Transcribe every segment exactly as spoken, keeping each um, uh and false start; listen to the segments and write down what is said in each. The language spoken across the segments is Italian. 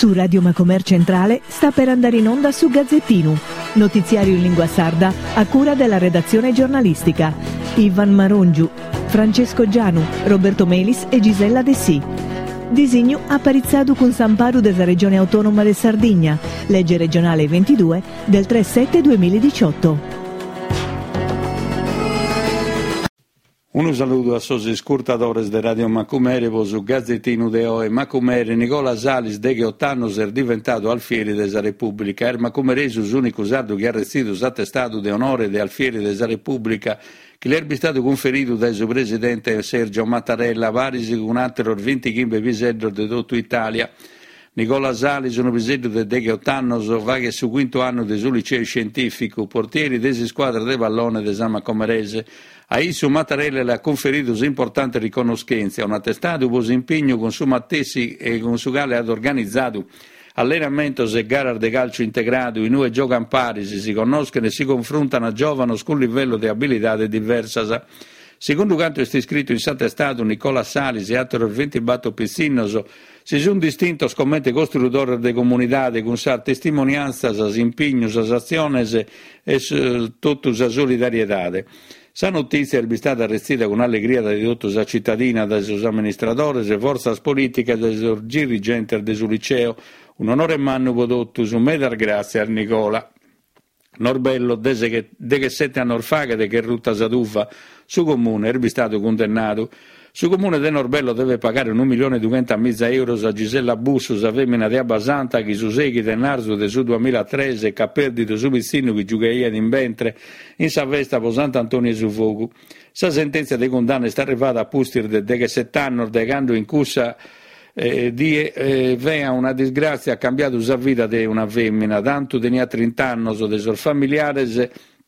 Su Radio Macomer Centrale sta per andare in onda su Gazzettino, notiziario in lingua sarda a cura della redazione giornalistica. Ivan Marongiu, Francesco Gianu, Roberto Melis e Gisella De Sì. Disegno apparizzado con Samparu della Regione Autonoma de Sardegna, legge regionale ventidue del tre sette duemiladiciotto. Un saluto a sosi scurtadores de Radio Macumere, su Gazzettino de Oe Macumere, Nicola Salis, de che otto anni è diventato alfiere della Repubblica. Er Macumeresus unico sardo che ha restito attestato de onore de alfiere della Repubblica, che le è stato conferito dal suo presidente Sergio Mattarella, varisi con altro venticinque pisedro di tutta Italia. Nicola Salis, un pisedro de de che otto anni, va che su quinto anno del suo liceo scientifico, portieri desi squadra de pallone de San Macomerese. A Isu Mattarella le ha conferito importante riconoscenza, un attestato per impegno con su Mattesi e con su quale ha organizzato allenamento e gara di calcio integrato, in due giocano pari, si conoscono e si confrontano a giovani con livello di abilità diversa. Secondo quanto è scritto in attestato, Nicola Salis e altri venti batto Pizzinoso si sono distinti come costruttori di comunità con sa testimonianza, sa impegno, sa azione e tutta sa solidarietà. Sa notizia è stata arrestata con allegria da tutta la cittadina, dai suoi amministratori, le forze politiche, dai suoi dirigenti del suo liceo. Un onore manno prodotto su medar grazie a Nicola. Norbello, de che sette anni fa che che rutta Sadufa, su comune, è stato condannato. Su comune de Norbello deve pagare un milione e duecentomila euro a Gisella Bussu, a femmina di Abasanta, che su segui del Narzo del su duemilatredici, che ha perdito su vicino che giocaia in ventre, in sa festa per Sant'Antonio su fuoco. Sa sentenza di condanna è arrivata a Pustir de, de che sette anni, degando in cussa eh, di eh, vea una disgrazia, ha cambiato la vita di una femmina, tanto tenia trenta anni, dei suoi familiari,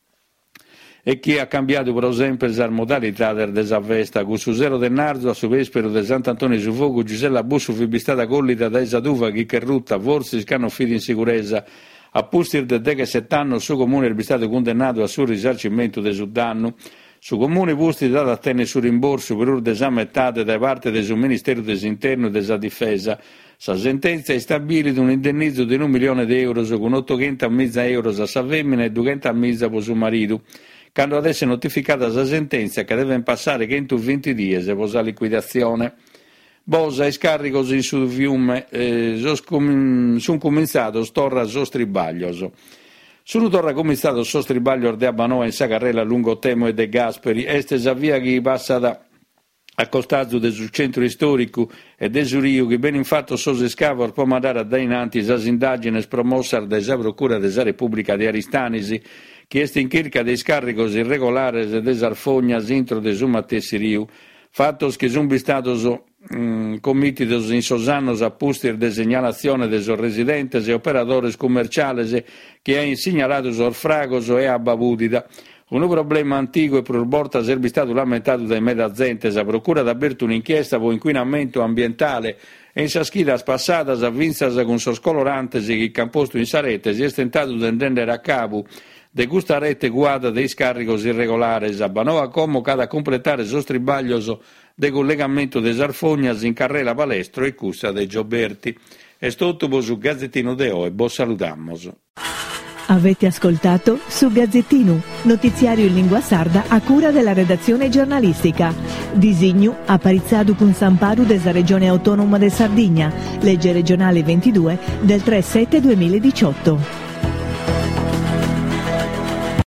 e chi ha cambiato per esempio la modalità della festa. Con su zero del Narzo a su vespero di Sant'Antonio su fuoco, Gisella Bussu fu stata collita da Esaduva che che rutta, forse scanno fidi in sicurezza. A Pustir de de che sette anni su comune è stato condannato a suo risarcimento del suo danno. Su comune Pusti dato a tenere su rimborso per ora desammettate da parte del suo Ministero dell'Interno e della Difesa. Sa sentenza è stabilita un indennizzo di un milione di euro con ottocentomila euro a sa femmina e duecentomila per suo marito. Quando adesso è notificata la sentenza che deve passare centoventi giorni per la liquidazione. Bosa e scarico in sul fiume eh, sono cominciato storra sostribaglioso. Sono torna cominciato sostribaglio de Abanoa in sa carrella lungo Temo e De Gasperi, este sa via che passa da a costaggio del centro storico e del Rio che ben infatti so scavo può mandare da innanti sa indagini promosse dalla procura della Repubblica di Aristanisi che è in cerca dei scaricos irregolari e delle arfognas intro de su Mattesi Riu, fattos che sono stati mm, commitidos in sosannos a pustir de segnalazione de sos residentes e operadores commerciales che ha segnalato sos fragos e abbavudida. Un problema antico e per volta è stato lamentato dai medazentes. La procura ha aperto un'inchiesta per inquinamento ambientale e in sa schida passata a vinzas con sos colorantes che il posto in sarete si è tentato di intendere a capo de questa rete guada dei scaricos irregolari a Banova como cada completare sostribaglioso de collegamento de Sarfognas in Carrela Palestro e Cussa de Gioberti. È tutto su Gazzettino de Oe, bo salutamos. Avete ascoltato su Gazzettino, notiziario in lingua sarda a cura della redazione giornalistica. Disegno apparizzado con Samparu della Regione Autonoma de Sardegna, legge regionale ventidue del tre sette duemiladiciotto.